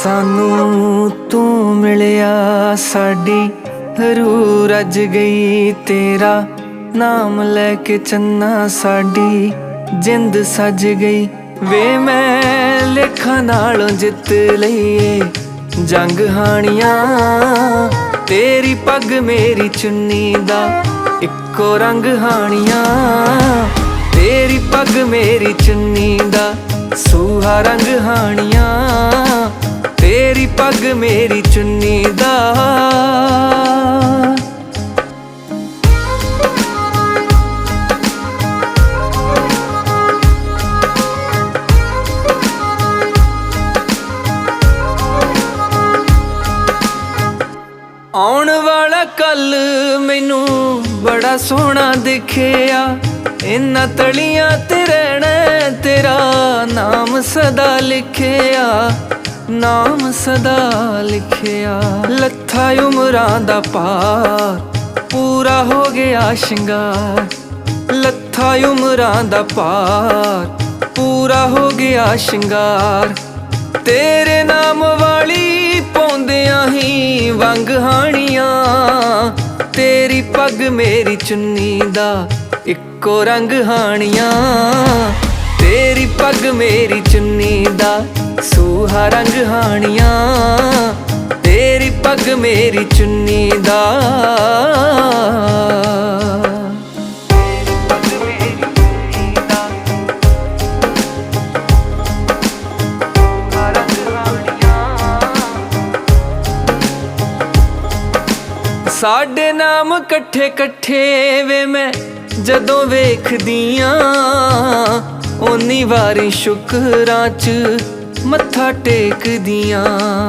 सानू तू मिलिया साडी रूह रज गई। तेरा नाम लैके चन्ना साडी जिंद सज गई। वे मैं लेखा नालों जित लईए जंग हानियां। तेरी पग मेरी चुन्नी दा इक्को रंग हानियां। तेरी पग मेरी चुन्नी दा सूहा रंग हानियां। तेरी पग मेरी चुन्नी दा आउण वाला कल मैनू बड़ा सोहना दिखिया। इन्ना तलियां ते रहना तेरा नाम सदा लिखिया। नाम सदा लिखिया। लत्था उमरां दा पार पूरा हो गया शिंगार। लत्था उमरां दा पार पूरा हो गया शिंगार। तेरे नाम वाली पौंदियां ही वंग हानियां। तेरी पग मेरी चुन्नी दा इक्को रंग हानियां। तेरी पग मेरी चुन्नी दा सूहा रंग हानियां। तेरी पग मेरी चुन्नी दा साडे नाम कट्ठे कट्ठे वे मैं जदों वेखदियां। ओनी वारी शुकरां च मत्था टेकदियां।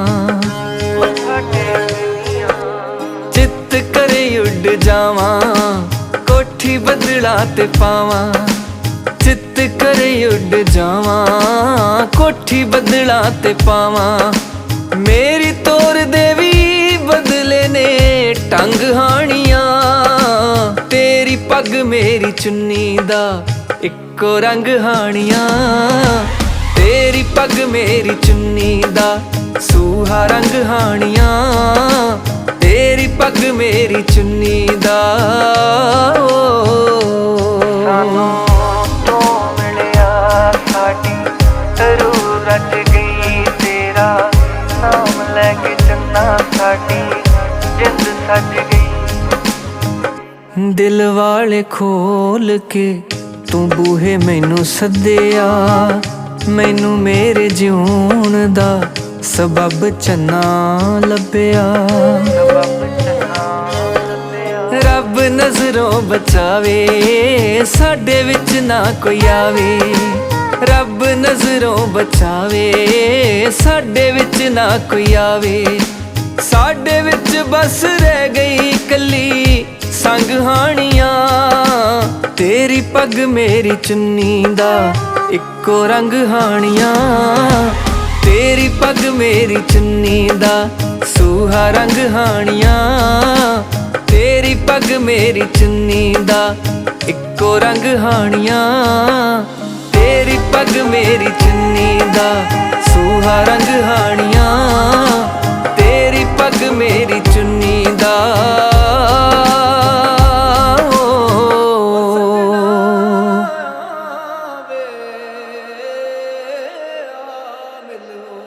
चित करे उड जावां कोठी बदला ते पावां। चित करे उड जावां कोठी बदला ते पावां। मेरी तोर देवी बदले ने टंग हानियां। तेरी पग मेरी चुन्नी दा इक्को रंग हानियां। तेरी पग मेरी चुन्नी दा सूहा रंग हानियां। तेरी पग मेरी चुन्नी दा सानू तू मिलिया साडी रूह रज गई। तेरा नाम लैके चन्ना साडी जिंद सज गई। दिल वाले खोल के तू बूहे मैनू सद्दिया। मैनू मेरे जिउण दा सबब चन्ना लभ्या। रब नजरों बचावे साडे विच ना कोई आवे। रब नजरों बचावे साडे विच ना कोई आवे। साडे विच बस रह गई कली संग हानियां। तेरी पग मेरी चुन्नी दा इक्को रंग हानियां। तेरी पग मेरी चुन्नी दा सूहा रंग हानियां। तेरी पग मेरी चुन्नी दा इक्को रंग हानियां। तेरी पग मेरी चुन्नी दा सूहा रंग हानियां। तेरी पग मेरी चुन्नी दा मिलो।